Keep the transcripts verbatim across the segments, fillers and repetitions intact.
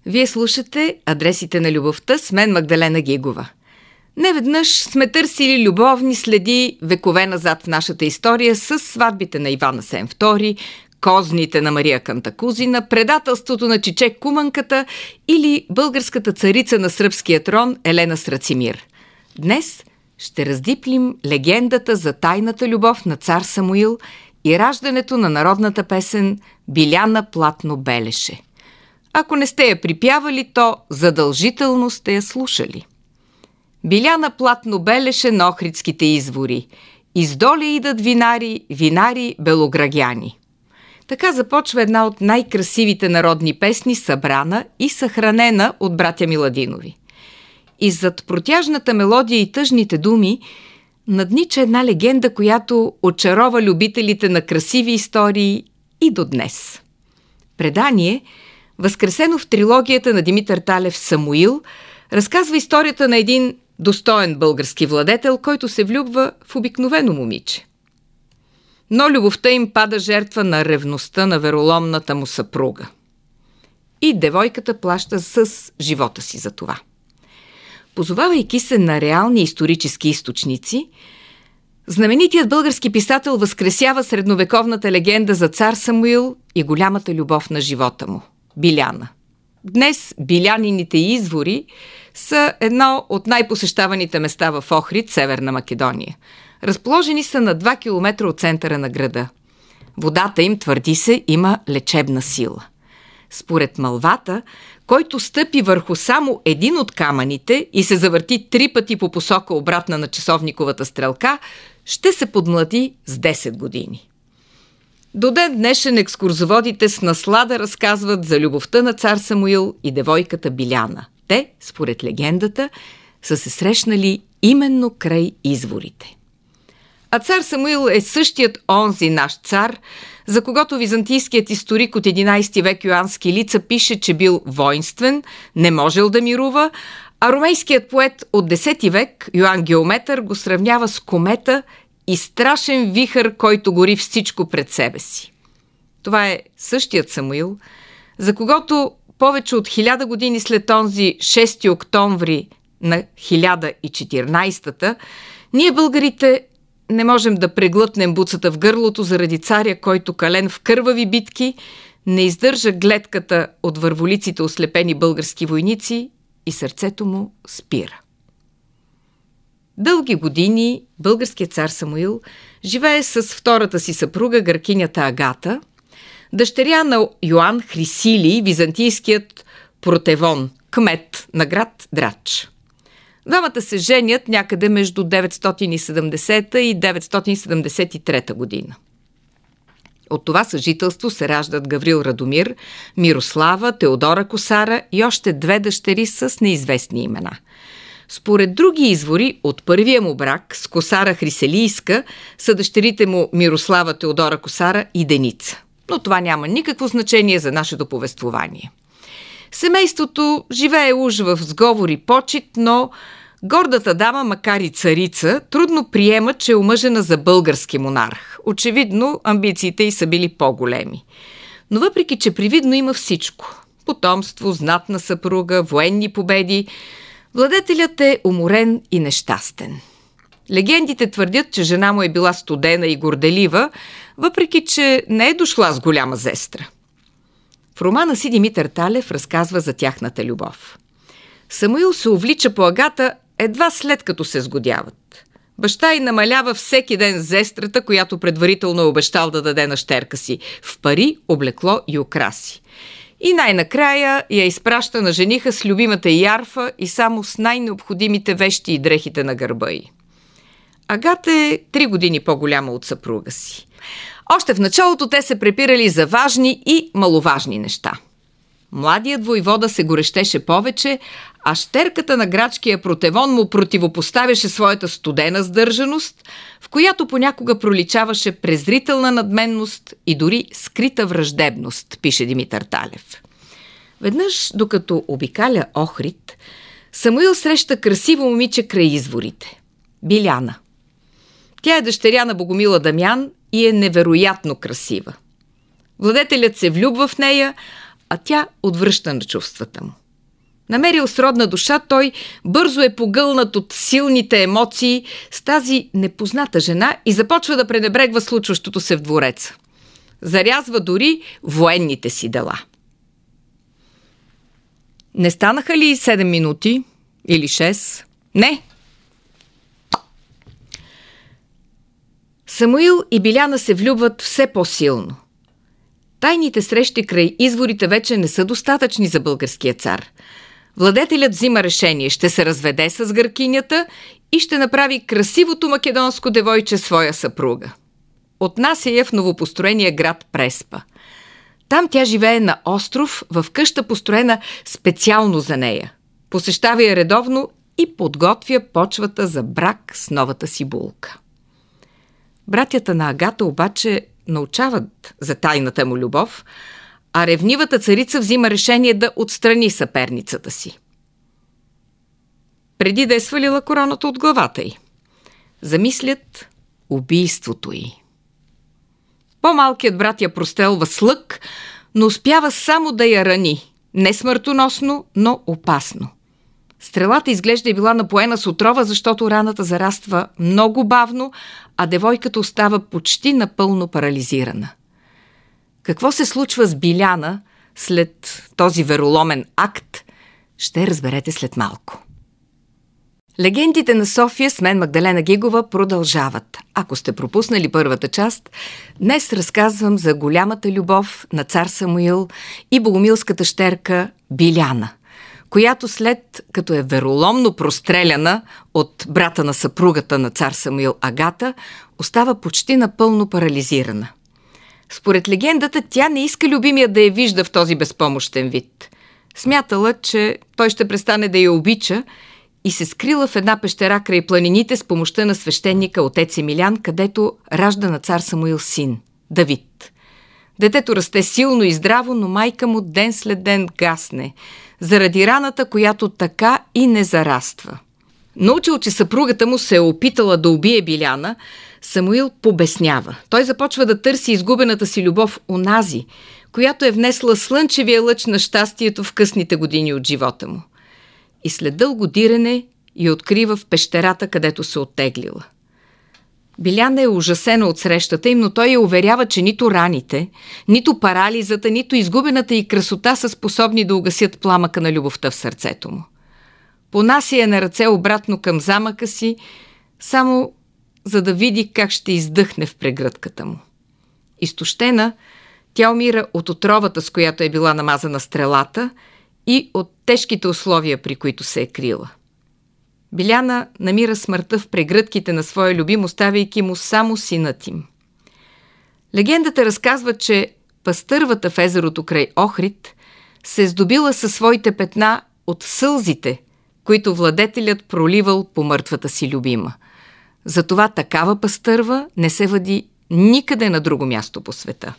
Вие слушате Адресите на любовта с мен Магдалена Гигова. Неведнъж сме търсили любовни следи векове назад в нашата история с сватбите на Иван Асен втори, козните на Мария Кантакузина, предателството на Чичек Куманката или българската царица на сръбския трон Елена с Рацимир. Днес ще раздиплим легендата за тайната любов на цар Самуил и раждането на народната песен «Биляна платно белеше». Ако не сте я припявали, то задължително сте я слушали. Биляна платно белеше на охридските извори. Издоле идат винари, винари белограгяни. Така започва една от най-красивите народни песни, събрана и съхранена от братя Миладинови. И зад протяжната мелодия и тъжните думи наднича една легенда, която очарова любителите на красиви истории и до днес. Предание, възкресено в трилогията на Димитър Талев «Самуил», разказва историята на един достоен български владетел, който се влюбва в обикновено момиче. Но любовта им пада жертва на ревността на вероломната му съпруга. И девойката плаща с живота си за това. Позовавайки се на реални исторически източници, знаменитият български писател възкресява средновековната легенда за цар Самуил и голямата любов на живота му – Биляна. Днес билянините извори са едно от най-посещаваните места в Охрид, Северна Македония. Разположени са на два километра от центъра на града. Водата им, твърди се, има лечебна сила. Според мълвата, който стъпи върху само един от камъните и се завърти три пъти по посока обратна на часовниковата стрелка, ще се подмлади с десет години. До ден днешен екскурзоводите с наслада разказват за любовта на цар Самуил и девойката Биляна. Те, според легендата, са се срещнали именно край изворите. А цар Самуил е същият онзи наш цар, за когото византийският историк от единайсети век Йоан Скилица пише, че бил воинствен, не можел да мирува, а ромейският поет от десети век Йоан Геометър го сравнява с комета и страшен вихър, който гори всичко пред себе си. Това е същият Самуил, за когото повече от хиляда години след онзи шести октомври на хиляда и четиринайсета, ние българите не можем да преглътнем буцата в гърлото заради царя, който кален в кървави битки не издържа гледката от върволиците ослепени български войници и сърцето му спира. Дълги години българският цар Самуил живее с втората си съпруга, гъркинята Агата, дъщеря на Йоан Хрисилий, византийският протевон, кмет на град Драч. Двамата се женят някъде между деветстотин и седемдесета и деветстотин седемдесет и трета година. От това съжителство се раждат Гаврил Радомир, Мирослава, Теодора Косара и още две дъщери с неизвестни имена. Според други извори, от първия му брак с Косара Хриселийска са дъщерите му Мирослава, Теодора Косара и Деница. Но това няма никакво значение за нашето повествование. Семейството живее уж в сговор и почит, но гордата дама, макар и царица, трудно приема, че е омъжена за български монарх. Очевидно, амбициите й са били по-големи. Но въпреки, че привидно има всичко – потомство, знатна съпруга, военни победи, владетелят е уморен и нещастен. Легендите твърдят, че жена му е била студена и горделива, въпреки че не е дошла с голяма зестра. В романа си Димитър Талев разказва за тяхната любов. Самуил се увлича по Агата едва след като се сгодяват. Баща й намалява всеки ден зестрата, която предварително е обещал да даде на щерка си, в пари, облекло и украси. И най-накрая я изпраща на жениха с любимата й ярфа и само с най-необходимите вещи и дрехите на гърба й. Агата е три години по-голяма от съпруга си. Още в началото те се препирали за важни и маловажни неща. Младият войвода се горещеше повече, а щерката на грачкия протевон му противопоставяше своята студена сдържаност, в която понякога проличаваше презрителна надменност и дори скрита враждебност, пише Димитър Талев. Веднъж, докато обикаля Охрид, Самуил среща красиво момиче край изворите – Биляна. Тя е дъщеря на Богомила Дамян и е невероятно красива. Владетелят се влюбва в нея, а тя отвръща на чувствата му. Намерил сродна душа, той бързо е погълнат от силните емоции с тази непозната жена и започва да пренебрегва случващото се в двореца. Зарязва дори военните си дела. Не станаха ли седем минути или шест? Не. Самуил и Биляна се влюбват все по-силно. Тайните срещи край изворите вече не са достатъчни за българския цар. Владетелят взима решение, ще се разведе с гъркинята и ще направи красивото македонско девойче своя съпруга. Отнася я в новопостроения град Преспа. Там тя живее на остров, в къща построена специално за нея. Посещава я редовно и подготвя почвата за брак с новата си булка. Братята на Агата обаче научават за тайната му любов, а ревнивата царица взима решение да отстрани съперницата си. Преди да е свалила короната от главата й, замислят убийството й. По-малкият брат я прострелва с лък, но успява само да я рани. Не смъртоносно, но опасно. Стрелата изглежда е била напоена с отрова, защото раната зараства много бавно, а девойката остава почти напълно парализирана. Какво се случва с Биляна след този вероломен акт, ще разберете след малко. Легендите на София с мен Магдалена Гигова продължават. Ако сте пропуснали първата част, днес разказвам за голямата любов на цар Самуил и богомилската щерка Биляна, която след като е вероломно простреляна от брата на съпругата на цар Самуил Агата, остава почти напълно парализирана. Според легендата, тя не иска любимия да я вижда в този безпомощен вид. Смятала, че той ще престане да я обича и се скрила в една пещера край планините с помощта на свещеника отец Емилян, където ражда на цар Самуил син – Давид. Детето расте силно и здраво, но майка му ден след ден гасне, заради раната, която така и не зараства. Научил, че съпругата му се е опитала да убие Биляна, Самуил побеснява. Той започва да търси изгубената си любов онази, която е внесла слънчевия лъч на щастието в късните години от живота му. И след дълго дирене я открива в пещерата, където се оттеглила. Биляна е ужасена от срещата им, но той я уверява, че нито раните, нито парализата, нито изгубената й красота са способни да угасят пламъка на любовта в сърцето му. Понася я на ръце обратно към замъка си, само за да види как ще издъхне в прегръдката му. Изтощена, тя умира от отровата, с която е била намазана стрелата, и от тежките условия, при които се е крила. Биляна намира смъртта в прегръдките на своя любим, оставяйки му само синът им. Легендата разказва, че пастървата в езерото край Охрид се е здобила със своите петна от сълзите, които владетелят проливал по мъртвата си любима. Затова такава пастърва не се вади никъде на друго място по света.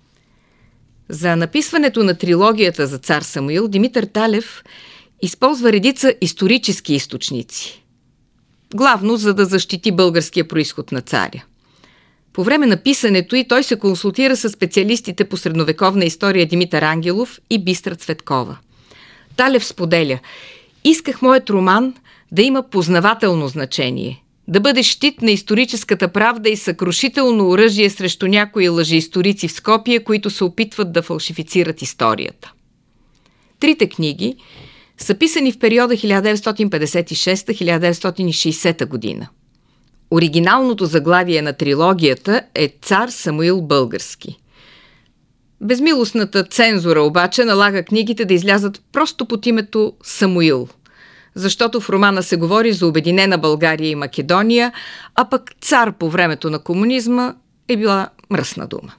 За написването на трилогията за цар Самуил Димитър Талев използва редица исторически източници, главно за да защити българския произход на царя. По време на писането и той се консултира с специалистите по средновековна история Димитър Ангелов и Бистра Цветкова. Талев споделя: исках моят роман да има познавателно значение, да бъде щит на историческата правда и съкрушително оръжие срещу някои лъжеисторици в Скопие, които се опитват да фалшифицират историята. Трите книги са писани в периода хиляда деветстотин петдесет и шеста до хиляда деветстотин и шейсета година. Оригиналното заглавие на трилогията е Цар Самуил Български. Безмилостната цензура обаче налага книгите да излязат просто под името Самуил, защото в романа се говори за обединена България и Македония, а пък цар по времето на комунизма е била мръсна дума.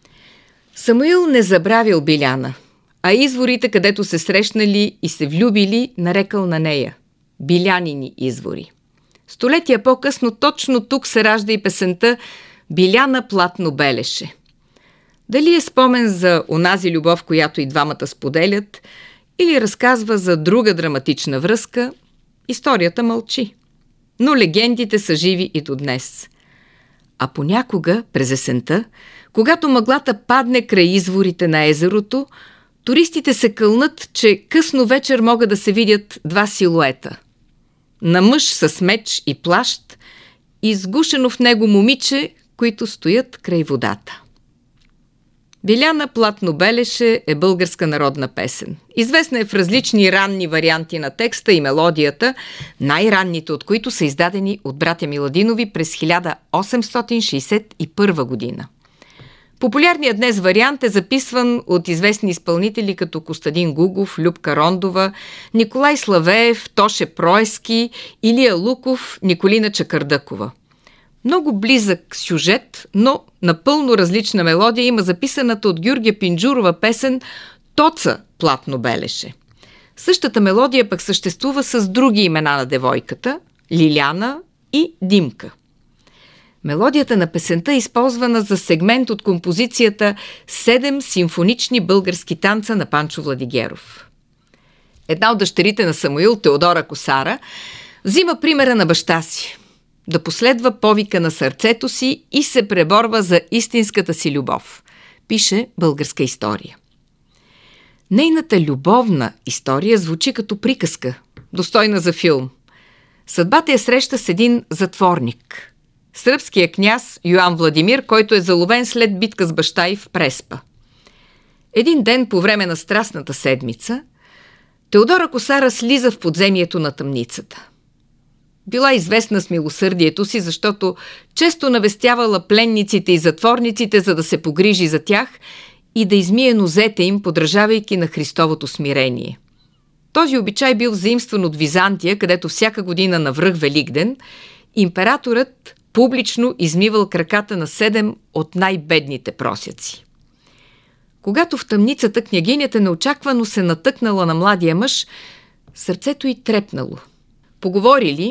Самуил не забравил Биляна, а изворите, където се срещнали и се влюбили, нарекал на нея Билянини извори. Столетия по-късно точно тук се ражда и песента «Биляна платно белеше». Дали е спомен за онази любов, която и двамата споделят, или разказва за друга драматична връзка, историята мълчи. Но легендите са живи и до днес. А понякога, през есента, когато мъглата падне край изворите на езерото, Туристите се кълнат, че късно вечер могат да се видят два силуета. На мъж с меч и плащ и сгушено в него момиче, които стоят край водата. Биляна платно белеше е българска народна песен. Известна е в различни ранни варианти на текста и мелодията, най-ранните от които са издадени от братя Миладинови през хиляда осемстотин шейсет и първа година. Популярният днес вариант е записван от известни изпълнители като Костадин Гугов, Любка Рондова, Николай Славеев, Тоше Проески, Илия Луков, Николина Чакърдъкова. Много близък сюжет, но напълно различна мелодия има записаната от Георгия Пинджурова песен «Тоца платно белеше». Същата мелодия пък съществува с други имена на девойката – Лиляна и Димка. Мелодията на песента е използвана за сегмент от композицията «Седем симфонични български танца» на Панчо Владигеров. Една от дъщерите на Самуил, Теодора Косара, взима примера на баща си – да последва повика на сърцето си и се преборва за истинската си любов. Пише Българска история. Нейната любовна история звучи като приказка, достойна за филм. Съдбата я среща с един затворник. Сръбския княз Йоан Владимир, който е заловен след битка с баща й в Преспа. Един ден по време на страстната седмица, Теодора Косара слиза в подземието на тъмницата. Била известна с милосърдието си, защото често навестявала пленниците и затворниците, за да се погрижи за тях и да измие нозете им, подражавайки на Христовото смирение. Този обичай бил заимстван от Византия, където всяка година на връх Великден императорът публично измивал краката на седем от най-бедните просяци. Когато в тъмницата княгинята неочаквано се натъкнала на младия мъж, сърцето й трепнало. Поговорили,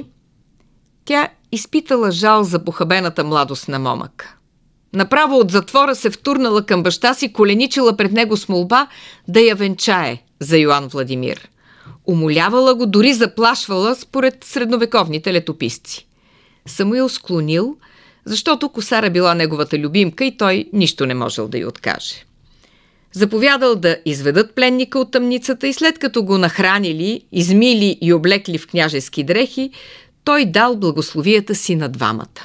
тя изпитала жал за похабената младост на момъка. Направо от затвора се втурнала към баща си, коленичила пред него с молба да я венчае за Йоан Владимир. Умолявала го, дори заплашвала според средновековните летописци. Самуил склонил, защото Косара била неговата любимка и той нищо не можел да й откаже. Заповядал да изведат пленника от тъмницата и след като го нахранили, измили и облекли в княжески дрехи, той дал благословията си на двамата.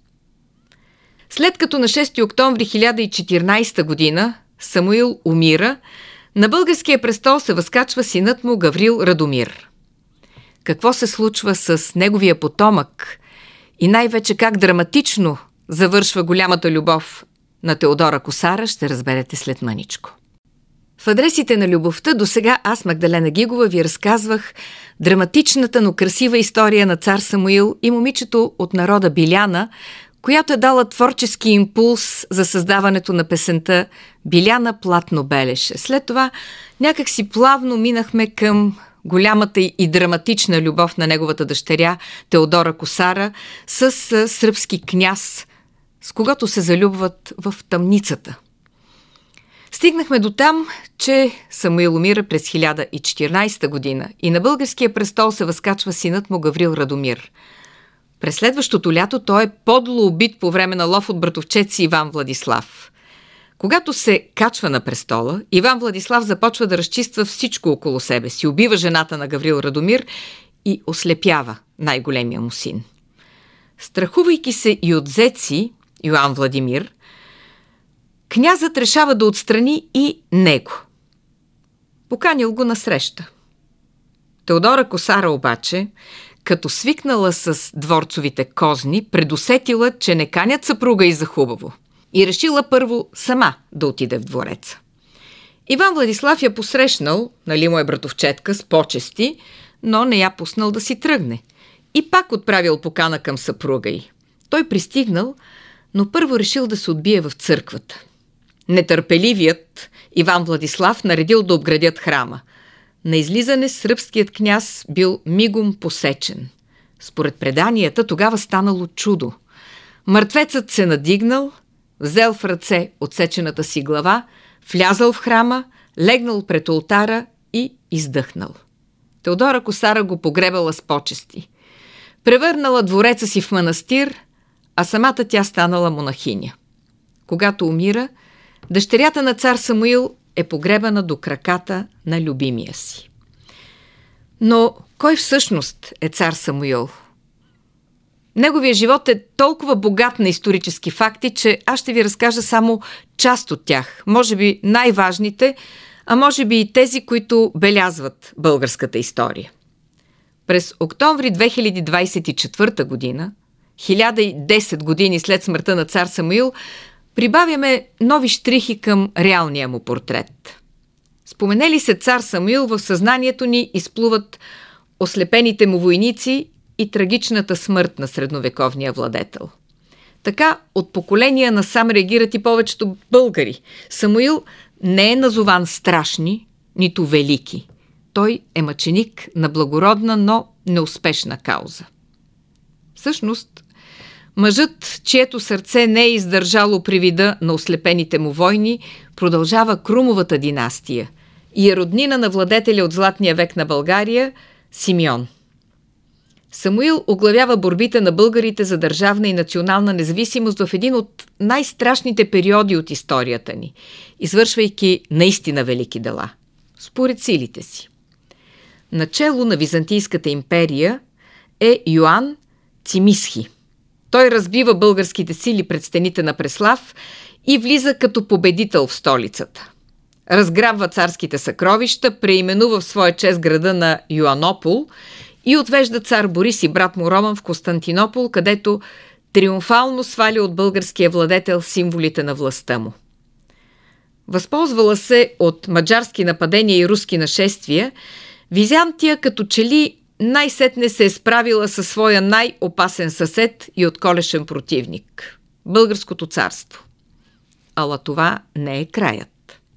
След като на шести октомври хиляда и четиринадесета година Самуил умира, на българския престол се възкачва синът му Гаврил Радомир. Какво се случва с неговия потомък и най-вече как драматично завършва голямата любов на Теодора Косара, ще разберете след мъничко. В адресите на любовта досега аз, Магдалена Гигова, ви разказвах драматичната, но красива история на цар Самуил и момичето от народа Биляна, която е дала творчески импулс за създаването на песента «Биляна платно белеше». След това някак си плавно минахме към голямата и драматична любов на неговата дъщеря Теодора Косара с сръбски княз, с когото се залюбват в тъмницата. Стигнахме до там, че Самуил умира през хиляда и четиринадесета година и на българския престол се възкачва синът му Гаврил Радомир. През следващото лято той е подло убит по време на лов от братовчет си Иван Владислав. Когато се качва на престола, Иван Владислав започва да разчиства всичко около себе си, убива жената на Гаврил Радомир и ослепява най-големия му син. Страхувайки се и от зеци Йоан Владимир, князът решава да отстрани и него. Поканил го на среща. Теодора Косара обаче, като свикнала с дворцовите козни, предусетила, че не канят съпруга и за хубаво и решила първо сама да отиде в двореца. Иван Владислав я посрещнал, нали му е братовчетка, с почести, но не я пуснал да си тръгне. И пак отправил покана към съпруга й. Той пристигнал, но първо решил да се отбие в църквата. Нетърпеливият Иван Владислав наредил да обградят храма. На излизане сръбският княз бил мигом посечен. Според преданията тогава станало чудо. Мъртвецът се надигнал, взел в ръце отсечената си глава, влязал в храма, легнал пред олтара и издъхнал. Теодора Косара го погребала с почести. Превърнала двореца си в манастир, а самата тя станала монахиня. Когато умира, дъщерята на цар Самуил е погребана до краката на любимия си. Но кой всъщност е цар Самуил? Неговия живот е толкова богат на исторически факти, че аз ще ви разкажа само част от тях. Може би най-важните, а може би и тези, които белязват българската история. През октомври две хиляди двадесет и четвърта година, хиляда и десет години след смъртта на цар Самуил, прибавяме нови щрихи към реалния му портрет. Споменели се цар Самуил, в съзнанието ни изплуват ослепените му войници и трагичната смърт на средновековния владетел. Така от поколения насам реагират и повечето българи. Самуил не е назован страшни, нито велики. Той е мъченик на благородна, но неуспешна кауза. Всъщност, мъжът, чието сърце не е издържало при вида на ослепените му войни, продължава Крумовата династия и е роднина на владетеля от Златния век на България Симеон. Самуил оглавява борбите на българите за държавна и национална независимост в един от най-страшните периоди от историята ни, извършвайки наистина велики дела, според силите си. Начело на Византийската империя е Йоан Цимисхи. Той разбива българските сили пред стените на Преслав и влиза като победител в столицата. Разграбва царските съкровища, преименува в своя чест града на Йоанопол и отвежда цар Борис и брат му Роман в Константинопол, където триумфално сваля от българския владетел символите на властта му. Възползвала се от маджарски нападения и руски нашествия, Византия като че ли най-сетне се е справила със своя най-опасен съсед и отколешен противник – Българското царство. Ала това не е краят.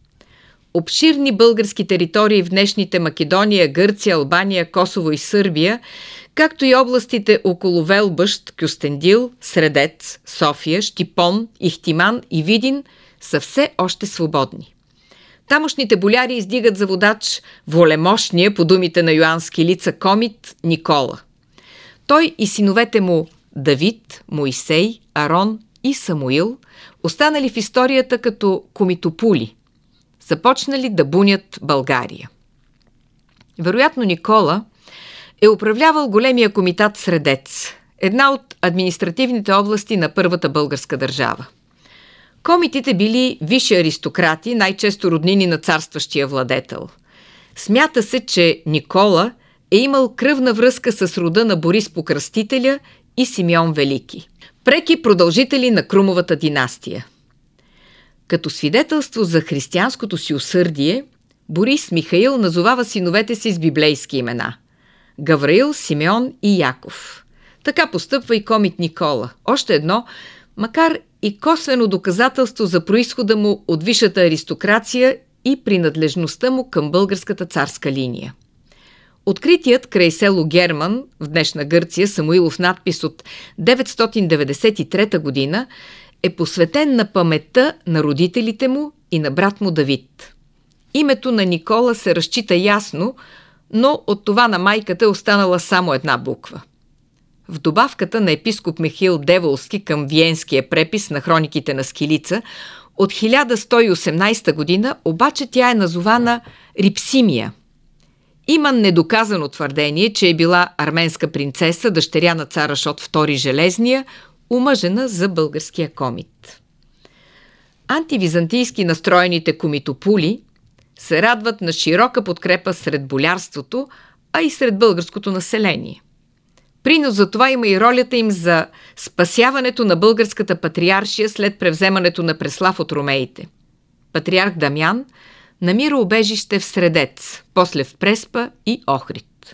Обширни български територии в днешните Македония, Гърция, Албания, Косово и Сърбия, както и областите около Велбъщ, Кюстендил, Средец, София, Щипон, Ихтиман и Видин са все още свободни. Тамошните боляри издигат за водач волемощния, по думите на Йоан Скилица, комит Никола. Той и синовете му Давид, Моисей, Арон и Самуил останали в историята като комитопули, започнали да бунят България. Вероятно Никола е управлявал големия комитат Средец, една от административните области на първата българска държава. Комитите били висши аристократи, най-често роднини на царстващия владетел. Смята се, че Никола е имал кръвна връзка с рода на Борис Покръстителя и Симеон Велики, преки продължители на Крумовата династия. Като свидетелство за християнското си усърдие, Борис Михаил назовава синовете си с библейски имена – Гавраил, Симеон и Яков. Така постъпва и комит Никола. Още едно, макар и косвено доказателство за произхода му от висшата аристокрация и принадлежността му към българската царска линия. Откритият край село Герман, в днешна Гърция, Самуилов надпис от деветстотин деветдесет и трета година е посветен на паметта на родителите му и на брат му Давид. Името на Никола се разчита ясно, но от това на майката е останала само една буква. В добавката на епископ Михаил Деволски към Виенския препис на хрониките на Скилица от хиляда сто и осемнадесета година обаче тя е назована Рипсимия. Има недоказано твърдение, че е била арменска принцеса, дъщеря на цар Ашот втори Железния, омъжена за българския комит. Антивизантийски настроените комитопули се радват на широка подкрепа сред болярството, а и сред българското население. Принос за това има и ролята им за спасяването на българската патриаршия след превземането на Преслав от ромеите. Патриарх Дамян намира убежище в Средец, после в Преспа и Охрид.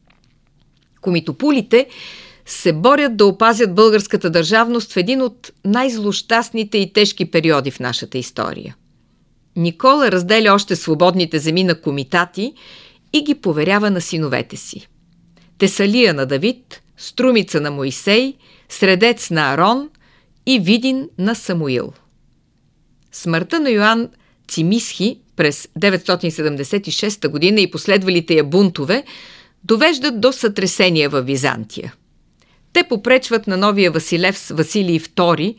Комитопулите се борят да опазят българската държавност в един от най-злощастните и тежки периоди в нашата история. Никола разделя още свободните земи на комитати и ги поверява на синовете си. Тесалия на Давид, Струмица на Моисей, Средец на Арон и Видин на Самуил. Смъртта на Йоан Цимисхи през деветстотин седемдесет и шеста година и последвалите я бунтове довеждат до сътресения във Византия. Те попречват на новия Василев Василий втори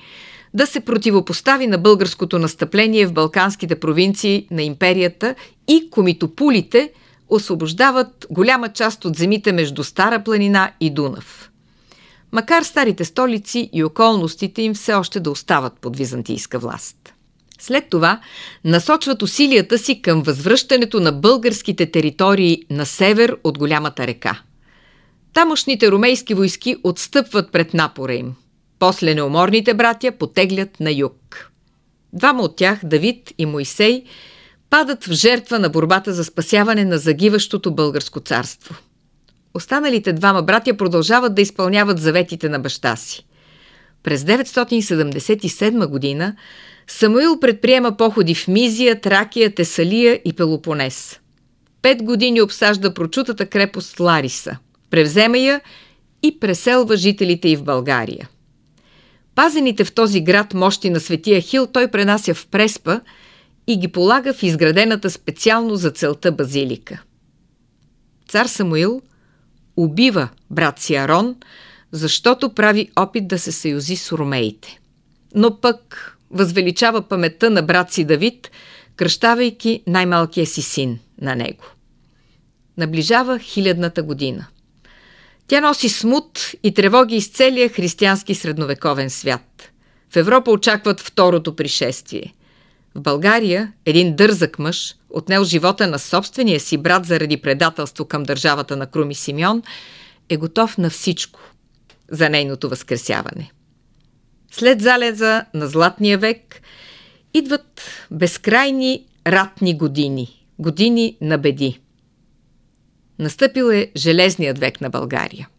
да се противопостави на българското настъпление в балканските провинции на империята, и комитополите освобождават голяма част от земите между Стара планина и Дунав. Макар старите столици и околностите им все още да остават под византийска власт. След това насочват усилията си към възвръщането на българските територии на север от голямата река. Тамошните ромейски войски отстъпват пред напора им. После неуморните братя потеглят на юг. Двама от тях, Давид и Мойсей, падат в жертва на борбата за спасяване на загиващото българско царство. Останалите двама братя продължават да изпълняват заветите на баща си. През деветстотин седемдесет и седма година Самуил предприема походи в Мизия, Тракия, Тесалия и Пелопонес. Пет години обсажда прочутата крепост Лариса, превзема я и преселва жителите й в България. Пазените в този град мощи на Светия Ахил той пренася в Преспа и ги полага в изградената специално за целта базилика. Цар Самуил убива брат си Арон, защото прави опит да се съюзи с ромеите. Но пък възвеличава паметта на брат си Давид, кръщавайки най-малкия си син на него. Наближава хилядната година. Тя носи смут и тревоги из целия християнски средновековен свят. В Европа очакват второто пришествие. В България един дързък мъж, отнел живота на собствения си брат заради предателство към държавата на Крум и Симеон, е готов на всичко за нейното възкресяване. След залеза на Златния век идват безкрайни ратни години, години на беди. Настъпил е железният век на България.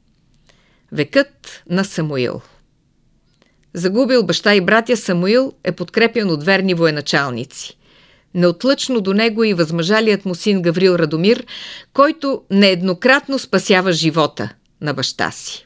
Векът на Самуил. Загубил баща и братя, Самуил е подкрепян от верни военачалници. Неотлъчно до него и възмъжалият му син Гаврил Радомир, който нееднократно спасява живота на баща си.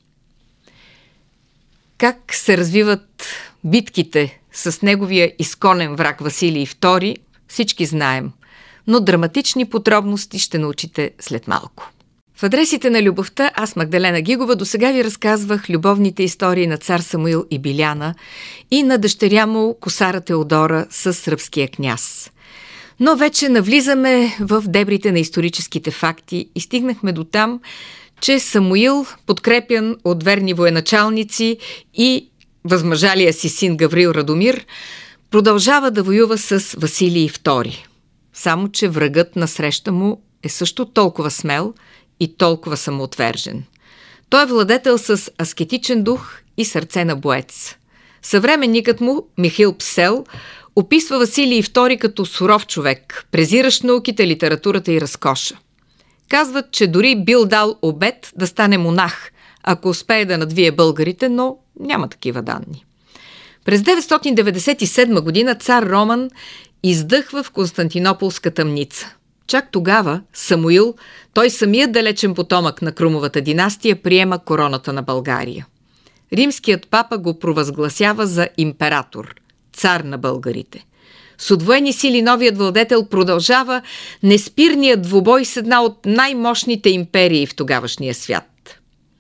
Как се развиват битките с неговия изконен враг Василий втори, всички знаем, но драматични подробности ще научите след малко. В Адресите на любовта аз, Магдалена Гигова, досега ви разказвах любовните истории на цар Самуил и Биляна и на дъщеря му Косара Теодора с сръбския княз. Но вече навлизаме в дебрите на историческите факти и стигнахме до там, че Самуил, подкрепян от верни военачалници и възмъжалия си син Гаврил Радомир, продължава да воюва с Василий втори. Само че врагът насреща му е също толкова смел и толкова самоотвержен. Той е владетел с аскетичен дух и сърце на боец. Съвременникът му, Михаил Псел, описва Василий втори като суров човек, презиращ науките, литературата и разкоша. Казват, че дори бил дал обет да стане монах, ако успее да надвие българите, но няма такива данни. През деветстотин деветдесет и седма година цар Роман издъхва в Константинополска тъмница. Чак тогава Самуил, той самият далечен потомък на Крумовата династия, приема короната на България. Римският папа го провъзгласява за император, цар на българите. С удвоени сили новият владетел продължава неспирният двубой с една от най-мощните империи в тогавашния свят.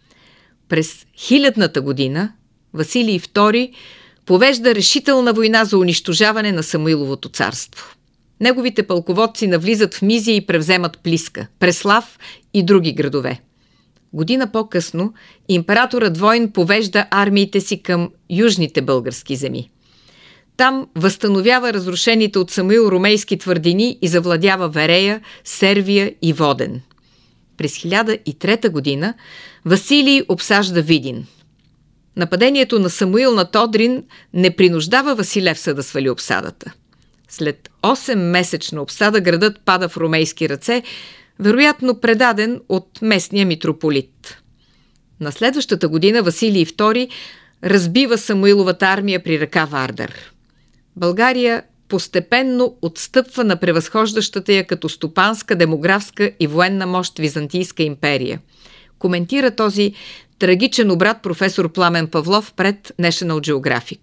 През хилядната година Василий втори повежда решителна война за унищожаване на Самуиловото царство. Неговите пълководци навлизат в Мизия и превземат Плиска, Преслав и други градове. Година по-късно императорът Войн повежда армиите си към южните български земи. Там възстановява разрушените от Самуил ромейски твърдини и завладява Верея, Сервия и Воден. През хиляда и трета година Василий обсажда Видин. Нападението на Самуил на Одрин не принуждава Василевса да свали обсадата. След осеммесечна обсада градът пада в ромейски ръце, вероятно предаден от местния митрополит. На следващата година Василий втори разбива Самуиловата армия при река Вардар. България постепенно отстъпва на превъзхождащата я като стопанска, демографска и военна мощ Византийска империя. Коментира този трагичен обрат професор Пламен Павлов пред National Geographic.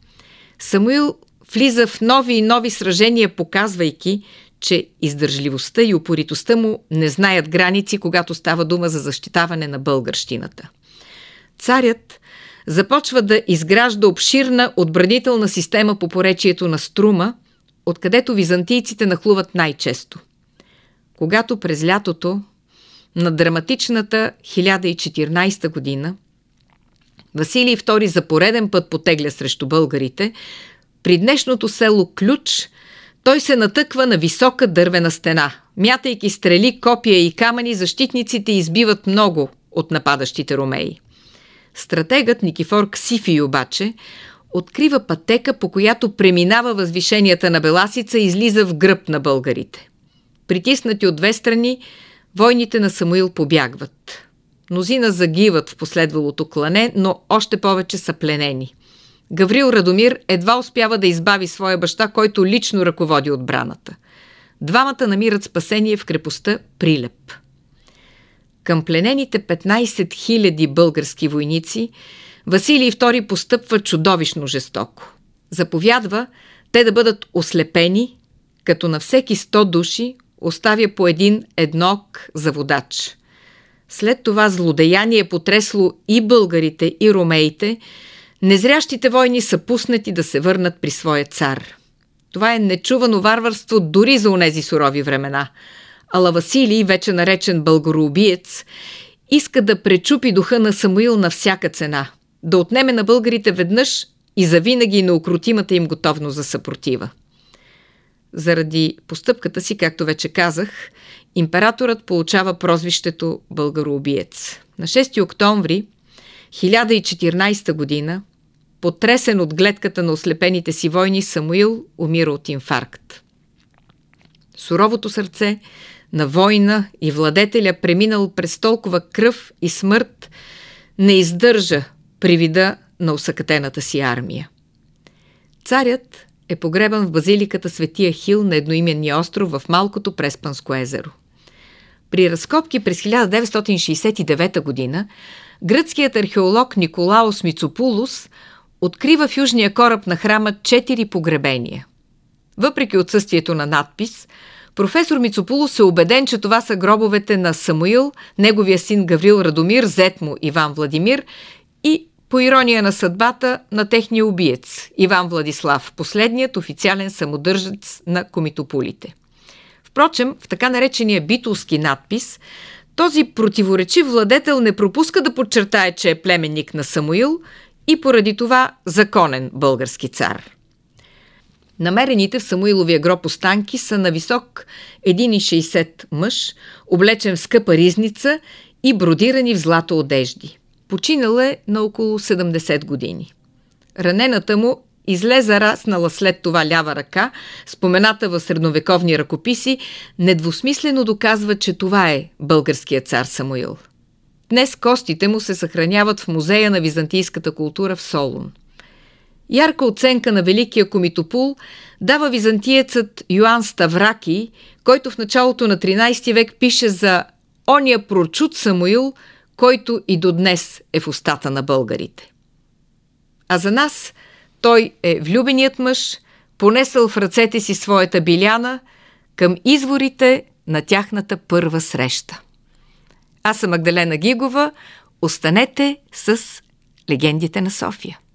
Самуил влиза в нови и нови сражения, показвайки, че издържливостта и упоритостта му не знаят граници, когато става дума за защитаване на българщината. Царят започва да изгражда обширна отбранителна система по поречието на Струма, откъдето византийците нахлуват най-често. Когато през лятото на драматичната хиляда и четиринадесета година Василий втори за пореден път потегля срещу българите, при днешното село Ключ той се натъква на висока дървена стена. Мятайки стрели, копия и камъни, защитниците избиват много от нападащите ромеи. Стратегът Никифор Ксифий обаче открива пътека, по която преминава възвишенията на Беласица и излиза в гръб на българите. Притиснати от две страни, войните на Самуил побягват. Мнозина загиват в последвалото клане, но още повече са пленени. Гаврил Радомир едва успява да избави своя баща, който лично ръководи отбраната. Двамата намират спасение в крепостта Прилеп. Към пленените петнадесет хиляди български войници Василий втори постъпва чудовищно жестоко. Заповядва те да бъдат ослепени, като на всеки сто души оставя по един еднок за водач. След това злодеяние потресло и българите, и ромеите, незрящите войни са пуснати да се върнат при своя цар. Това е нечувано варварство дори за онези сурови времена. Ала Василий, вече наречен българоубиец, иска да пречупи духа на Самуил на всяка цена, да отнеме на българите веднъж и завинаги неукротимата им готовност за съпротива. Заради постъпката си, както вече казах, императорът получава прозвището българоубиец. На шести октомври хиляда и четиринадесета година, потресен от гледката на ослепените си войни, Самуил умира от инфаркт. Суровото сърце на война и владетеля, преминал през толкова кръв и смърт, не издържа при вида на осакатената си армия. Царят е погребан в базиликата Свети Ахил на едноименния остров в малкото Преспанско езеро. При разкопки през хиляда деветстотин шейсет и девета година гръцкият археолог Николаос Мицопулос открива в южния кораб на храма четири погребения. Въпреки отсъствието на надпис, професор Мицопулос е убеден, че това са гробовете на Самуил, неговия син Гаврил Радомир, зет му Иван Владимир и, по ирония на съдбата, на техния убиец Иван Владислав, последният официален самодържец на комитополите. Впрочем, в така наречения битолски надпис, този противоречив владетел не пропуска да подчертае, че е племенник на Самуил и поради това законен български цар. Намерените в Самуиловия гроб останки са на висок един и шейсет мъж, облечен в скъпа ризница и бродирани в злато одежди. Починал е на около седемдесет години. Ранената му излезе раснала след това лява ръка, спомената в средновековни ръкописи, недвусмислено доказва, че това е българският цар Самуил. Днес костите му се съхраняват в Музея на византийската култура в Солун. Ярка оценка на великия комитопул дава византиецът Йоан Ставраки, който в началото на тринадесети век пише за ония прочут Самуил, който и до днес е в устата на българите. А за нас той е влюбеният мъж, понесъл в ръцете си своята биляна към изворите на тяхната първа среща. Аз съм Магдалена Гигова. Останете с легендите на София.